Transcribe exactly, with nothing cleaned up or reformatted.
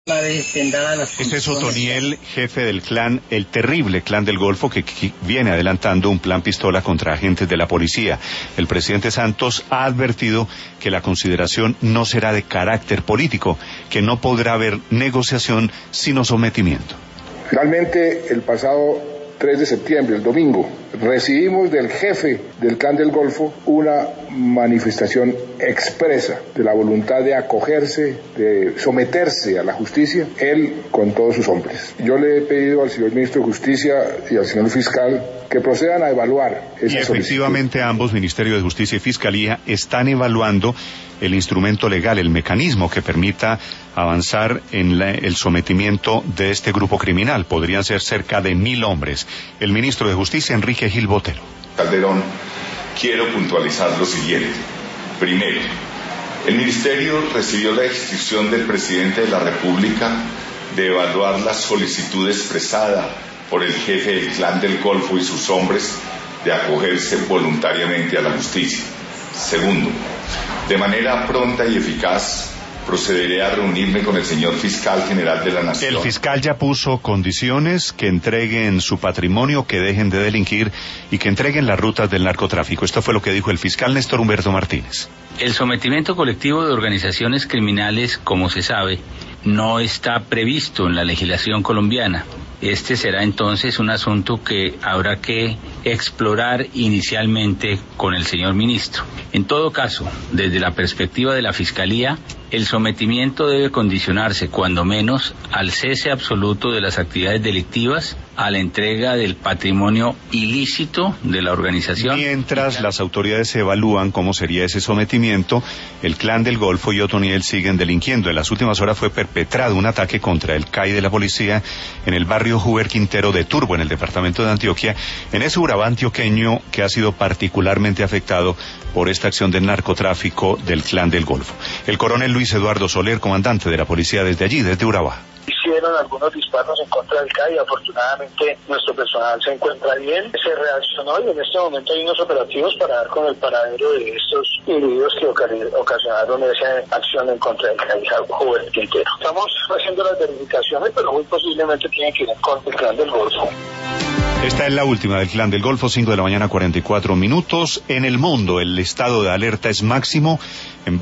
Este es Otoniel, jefe del clan, el terrible clan del Golfo, que, que viene adelantando un plan pistola contra agentes de la policía. El presidente Santos ha advertido que la consideración no será de carácter político, que no podrá haber negociación sino sometimiento. Finalmente, el pasado tres de septiembre, el domingo, recibimos del jefe del clan del Golfo una manifestación expresa de la voluntad de acogerse, de someterse a la justicia, él con todos sus hombres. Yo le he pedido al señor ministro de Justicia y al señor fiscal que procedan a evaluar esa Y efectivamente solicitud. Ambos, Ministerio de Justicia y Fiscalía, están evaluando el instrumento legal, el mecanismo que permita avanzar en la, el sometimiento de este grupo criminal. Podrían ser cerca de mil hombres. El ministro de Justicia, Enrique Gil Botero. Calderón, quiero puntualizar lo siguiente. Primero, el Ministerio recibió la instrucción del presidente de la República de evaluar la solicitud expresada por el jefe del clan del Golfo y sus hombres de acogerse voluntariamente a la justicia. Segundo, de manera pronta y eficaz, procederé a reunirme con el señor fiscal general de la Nación. El fiscal ya puso condiciones: que entreguen su patrimonio, que dejen de delinquir y que entreguen las rutas del narcotráfico. Esto fue lo que dijo el fiscal Néstor Humberto Martínez. El sometimiento colectivo de organizaciones criminales, como se sabe, no está previsto en la legislación colombiana. Este será entonces un asunto que habrá que explorar inicialmente con el señor ministro. En todo caso, desde la perspectiva de la Fiscalía, el sometimiento debe condicionarse, cuando menos, al cese absoluto de las actividades delictivas, a la entrega del patrimonio ilícito de la organización. Mientras las autoridades evalúan cómo sería ese sometimiento, el clan del Golfo y Otoniel siguen delinquiendo. En las últimas horas fue perpetrado un ataque contra el C A I de la policía en el barrio Juber Quintero de Turbo, en el departamento de Antioquia, en ese Urabá antioqueño que ha sido particularmente afectado por esta acción del narcotráfico del clan del Golfo. El coronel Luis Eduardo Soler, comandante de la policía desde allí, desde Urabá. Hicieron algunos disparos en contra del C A I, afortunadamente nuestro personal se encuentra bien, se reaccionó y en este momento hay unos operativos para dar con el paradero de estos individuos que ocasionaron esa acción en contra del C A I Juber Quintero. Estamos haciendo las verificaciones, pero muy posiblemente tiene que ver con el clan del Golfo. Esta es la última del clan del Golfo, cinco de la mañana, cuarenta y cuatro minutos. En el mundo, el estado de alerta es máximo en